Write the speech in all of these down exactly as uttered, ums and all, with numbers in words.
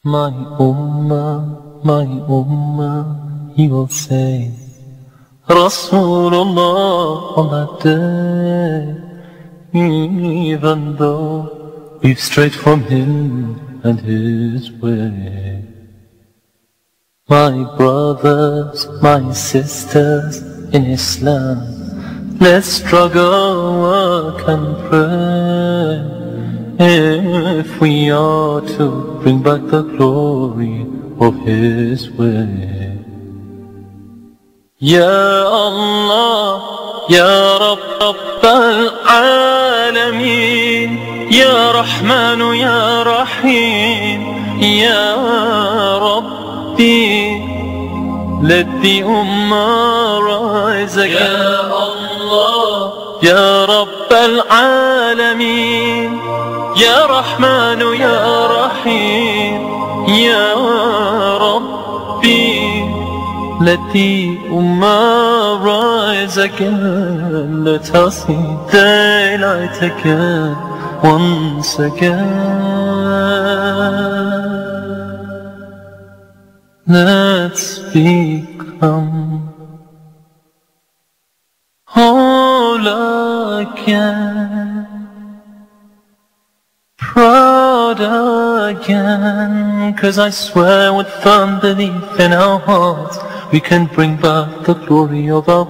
My Ummah, my Ummah, he will say, Rasulullah on that day, even though we've strayed from him and his way. My brothers, my sisters in Islam, let's struggle, work and pray, if we are to bring back the glory of his way. Ya Allah, Ya Rabb al-Alameen, Ya Rahmanu, Ya Rahim, Ya Rabbi, let the Ummah rise again. Ya Allah, Ya Rabb al-Alameen, Ya Rahmanu, Ya Rahim, Ya Rabbi, let the Ummah rise again. Let us see daylight again, once again. Let's become whole again, proud again, 'cause I swear with firm belief in our hearts we can bring back the glory of our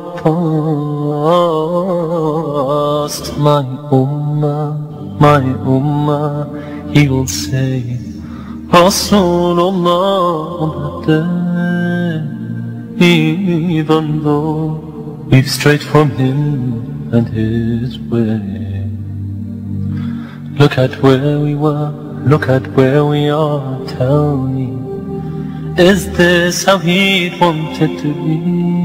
past. My Ummah, my Ummah, he will say, Rasulullah on that day, even though we've strayed from him and his way. Look at where we were, look at where we are, tell me, is this how he'd wanted to be?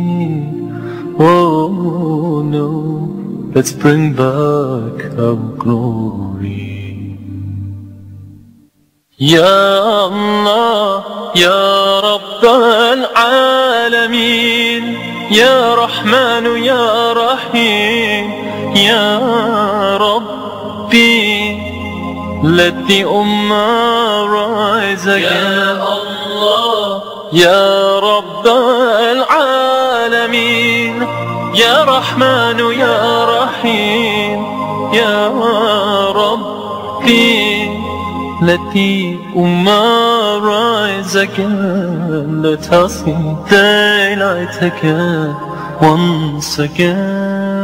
Oh no, let's bring back our glory. Ya Allah, Ya Rabb al-Alameen, Ya Rahmanu, Ya Rahim, Ya Rabbi, let the Ummah rise again. Ya Allah, Ya Rabb al-Alameen, Ya Rahmanu, Ya Rahim, Ya Rabbi, let the Ummah rise again. Let us see daylight again, once again.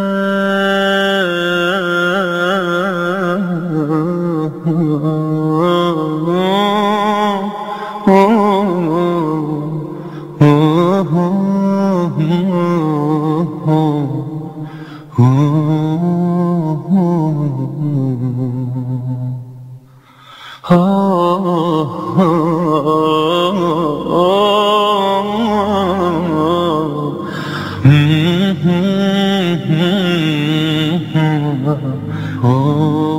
Oh